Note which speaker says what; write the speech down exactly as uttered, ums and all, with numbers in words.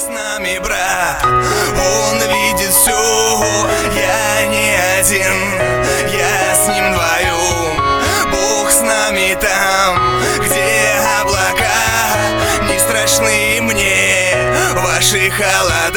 Speaker 1: с нами, брат, Он видит все. Я не один, я с Ним вдвоем. Бог с нами там, где облака. Не страшны мне ваши холода.